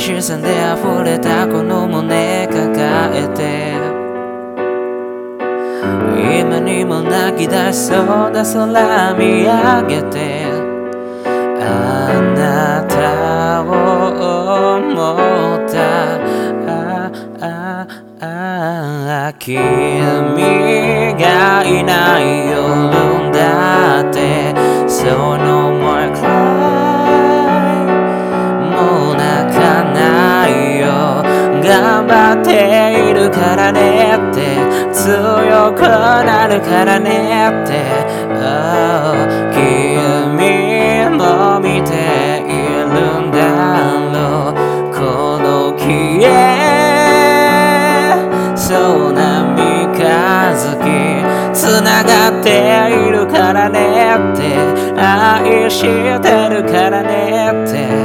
視線で溢れたこの胸抱えて今にも泣き出しそうな空見上げてあなたを思った君がいない夜だってその思いくらいもう泣かないよ頑張っているからねって強くなるからねって、君も見ているんだろうこの消えそうな三日月つながっているからねって愛してるからねって